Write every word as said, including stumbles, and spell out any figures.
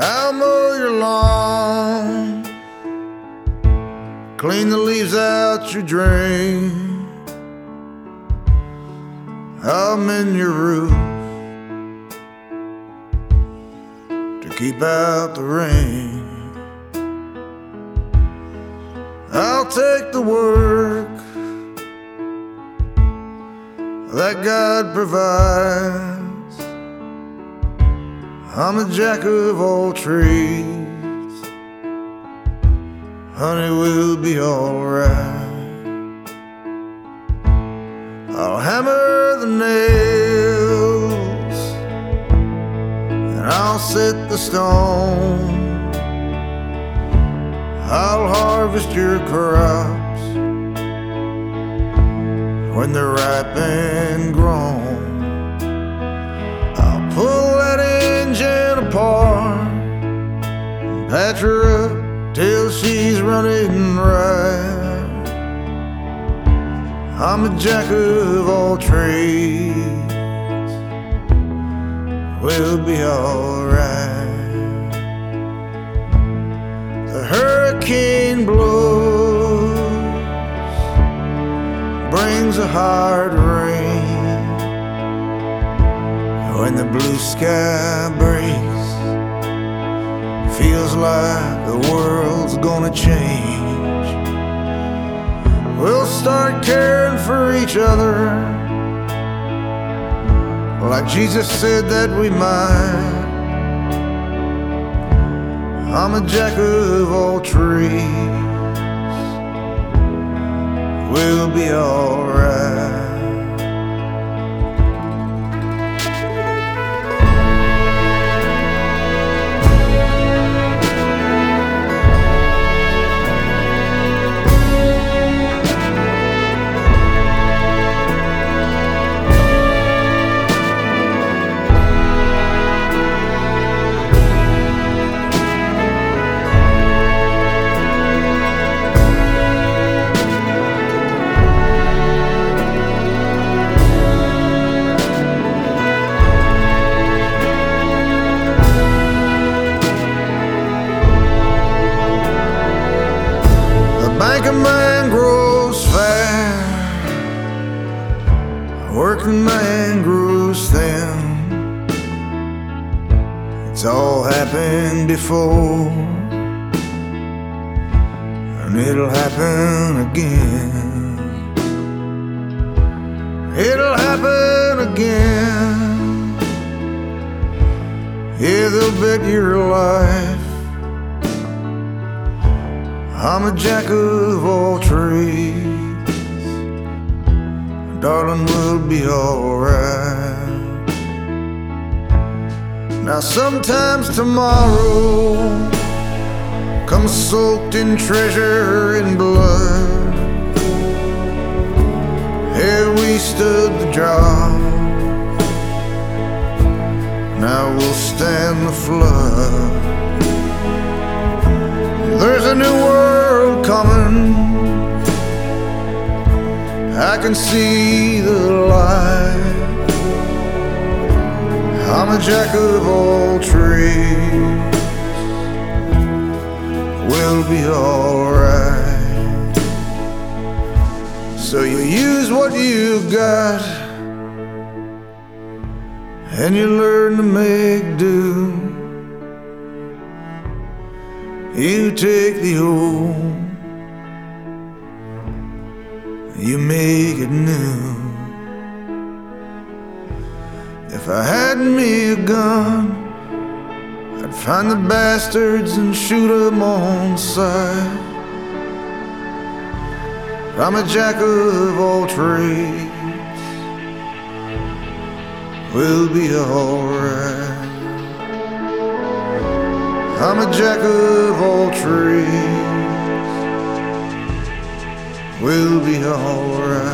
I'll mow your lawn, clean the leaves out your drain. I'll mend your roof to keep out the rain. I'll take the work that God provides. I'm a jack of all trades, honey, we'll be alright. I'll hammer the nails and I'll set the stone. I'll harvest your crops when they're ripe and grown. I'll pull that engine apart, patch her up till she's running right. I'm a jack of all trades, we'll be alright. The hurricane blows, brings a hard rain. When the blue sky breaks, feels like the world's gonna change. We'll start caring for each other like Jesus said that we might. I'm a jack of all trades, we'll be alright. Banker man grows fat, working man grows thin. It's all happened before, and it'll happen again. It'll happen again. Yeah, they'll bet your life I'm a jack of all trades, darling, we'll be alright. Now sometimes tomorrow comes soaked in treasure and blood. Here we stood the job, now we'll stand the flood. There's a new world coming, I can see the light. I'm a jack of all trades, we'll be alright. So you use what you got, and you learn to make do. You take the old, you make it new. If I had me a gun, I'd find the bastards and shoot them on sight. I'm a jack of all trades, we'll be alright. I'm a jack of all trades, we'll be alright.